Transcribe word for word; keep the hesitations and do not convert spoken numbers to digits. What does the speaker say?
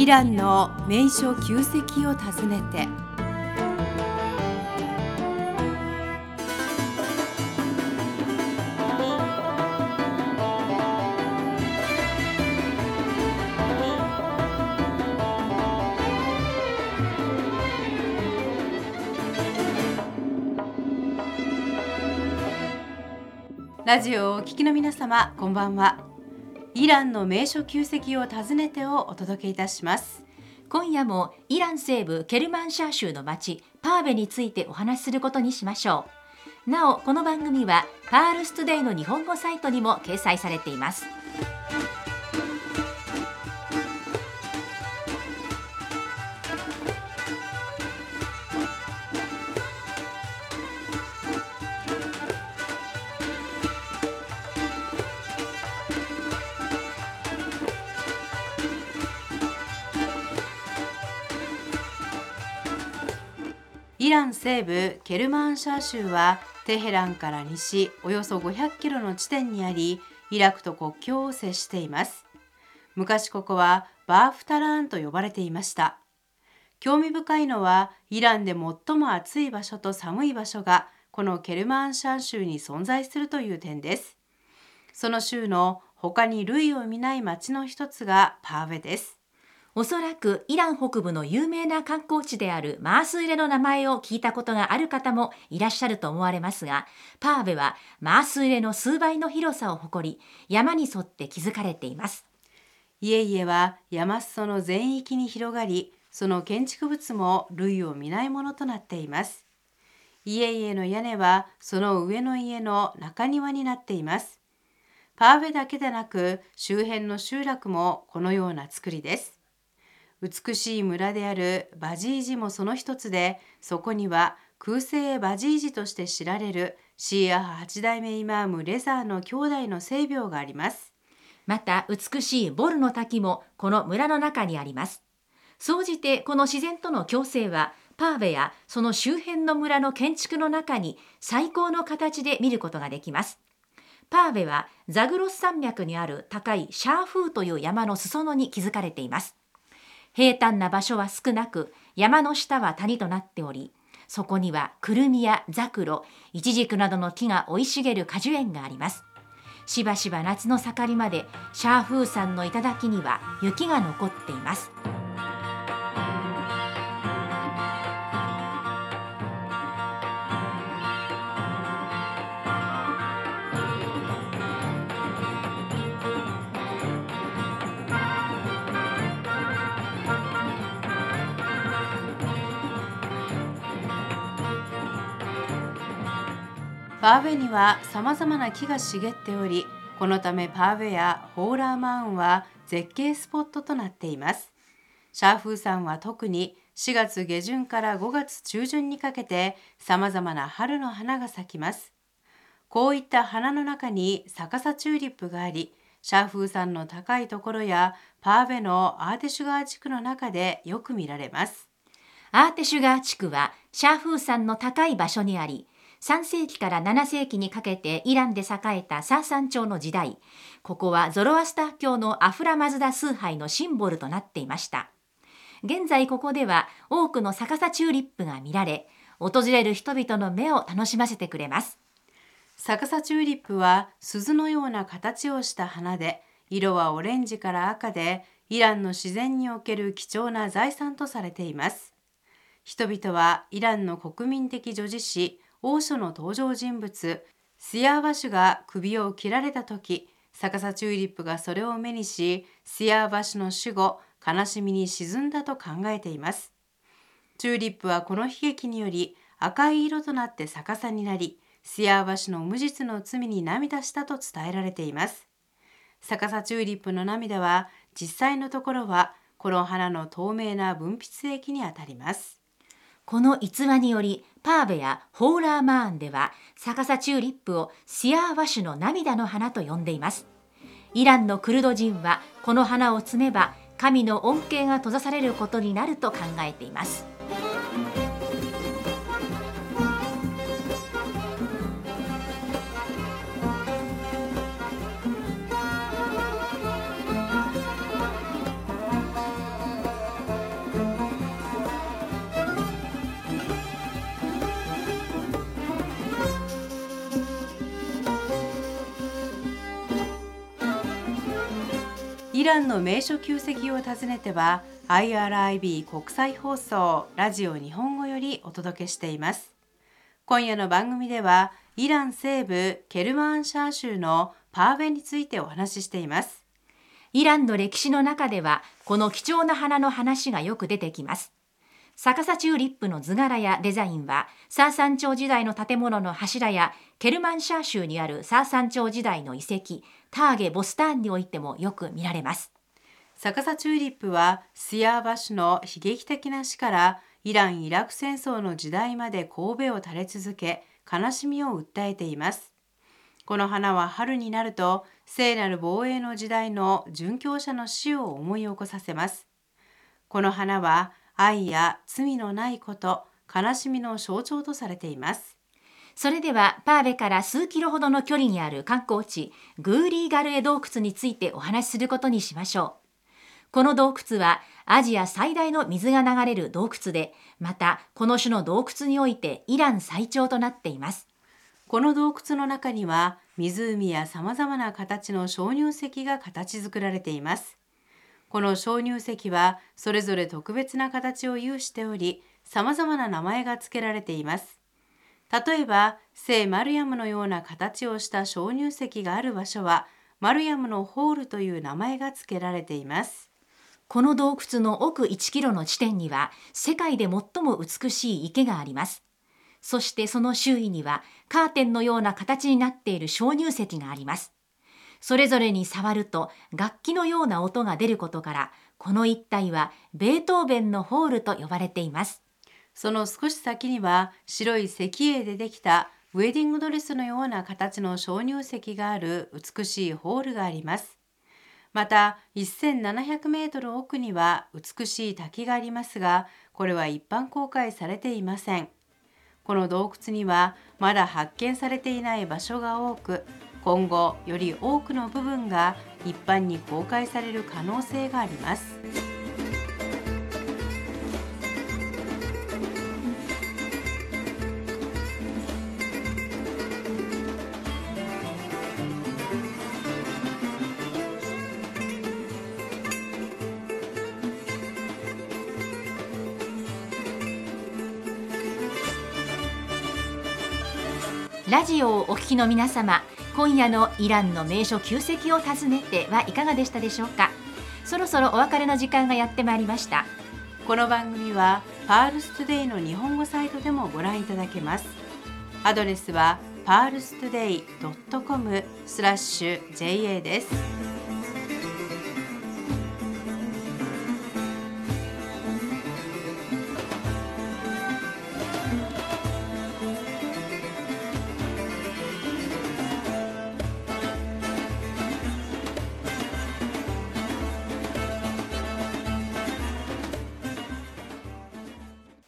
イランの名所旧跡を訪ねて。ラジオをお聞きの皆様、こんばんは。イランの名所旧跡を訪ねてをお届けいたします。 今夜もイラン西部ケルマンシャー州の町パーベについてお話しすることにしましょう。なお、この番組はパールストゥデイの日本語サイトにも掲載されています。 イラン西部ケルマンシャー州はテヘランから西およそごひゃくキロの地点にあり、イラクと国境を接しています。昔ここはバーフタラーンと呼ばれていました。興味深いのは、イランで最も暑い場所と寒い場所がこのケルマンシャー州に存在するという点です。その州の他に類を見ない町の一つがパーベです。 おそらくイラン北部の有名な観光地であるマースーレの名前を聞いたことがある方もいらっしゃると思われますが、パーベはマースーレの数倍の広さを誇り、山に沿って築かれています。 家々は山裾の全域に広がり、その建築物も類を見ないものとなっています。家々の屋根はその上の家の中庭になっています。パーベだけでなく周辺の集落もこのような作りです。美しい村であるバジージもその一つで、そこには空聖バジージとして知られるシーア派八代目イマームレザーの兄弟の聖廟があります。 また美しいボルの滝もこの村の中にあります。総じてこの自然との共生はパーベやその周辺の村の建築の中に最高の形で見ることができます。パーベはザグロス山脈にある高いシャーフーという山の裾野に築かれています。平坦な場所は少なく、山の下は谷となっており、そこにはクルミやザクロ、イチジクなどの木が生い茂る果樹園があります。しばしば夏の盛りまでシャーフー山の頂には雪が残っています。 パーベには様々な木が茂っており、このためパーベやホーラーマウンは絶景スポットとなっています。シャーフー山は特にしがつ下旬からごがつ中旬にかけて様々な春の花が咲きます。こういった花の中に逆さチューリップがあり、シャーフー山の高いところやパーベのアーテシュガー地区の中でよく見られます。 アーテシュガー地区はシャーフー山の高い場所にあり、さんせいきからななせいきにかけてイランで栄えたサーサン朝の時代、ここはゾロアスター教のアフラマズダ崇拝のシンボルとなっていました。現在ここでは多くの逆さチューリップが見られ、訪れる人々の目を楽しませてくれます。 逆さチューリップは鈴のような形をした花で、色はオレンジから赤で、イランの自然における貴重な財産とされています。人々はイランの国民的女子誌王書の登場人物スヤーバシュが首を切られた時、逆さチューリップがそれを目にし、スヤーバシュの死後悲しみに沈んだと考えています。チューリップはこの悲劇により赤い色となって逆さになり、スヤーバシュの無実の罪に涙したと伝えられています。逆さチューリップの涙は実際のところはこの花の透明な分泌液にあたります。 この逸話によりパーベやホーラーマーンでは逆さチューリップをシヤーバシュの涙の花と呼んでいます。イランのクルド人はこの花を摘めば神の恩恵が閉ざされることになると考えています。 イランの名所旧跡を訪ねては アイアールアイビー 国際放送ラジオ日本語よりお届けしています。今夜の番組ではイラン西部ケルマンシャー州のパーベについてお話ししています。 イランの歴史の中ではこの貴重な花の話がよく出てきます。逆さチューリップの図柄やデザインはサーサン朝時代の建物の柱やケルマンシャー州にあるサーサン朝時代の遺跡ターゲ・ボスターンにおいてもよく見られます。 逆さチューリップはスヤーバ氏の悲劇的な死からイラン・イラク戦争の時代まで神戸を垂れ続け悲しみを訴えています。この花は春になると聖なる防衛の時代の殉教者の死を思い起こさせます。この花は愛や罪のないこと、悲しみの象徴とされています。 それではパーベから数キロほどの距離にある観光地グーリーガルエ洞窟についてお話しすることにしましょう。この洞窟はアジア最大の水が流れる洞窟で、またこの種の洞窟においてイラン最長となっています。 この洞窟の中には湖やさまざまな形の鍾乳石が形作られています。この鍾乳石はそれぞれ特別な形を有しており、さまざまな名前が付けられています。例えば聖マルヤムのような形をした鍾乳石がある場所はマルヤムのホールという名前が付けられています。 この洞窟の奥いちキロの地点には世界で最も美しい池があります。そしてその周囲にはカーテンのような形になっている鍾乳石があります。それぞれに触ると楽器のような音が出ることから、この一帯はベートーベンのホールと呼ばれています。 その少し先には白い石英でできたウェディングドレスのような形の鍾乳石がある美しいホールがあります。またせんななひゃくメートル奥には美しい滝がありますが、これは一般公開されていません。この洞窟にはまだ発見されていない場所が多く、今後より多くの部分が一般に公開される可能性があります。 ラジオをお聞きの皆様、今夜のイランの名所旧跡を訪ねてはいかがでしたでしょうか。そろそろお別れの時間がやってまいりました。 この番組はパールストゥデイの日本語サイトでもご覧いただけます。アドレスはパールストゥデイドットコムスラッシュジェーエー です。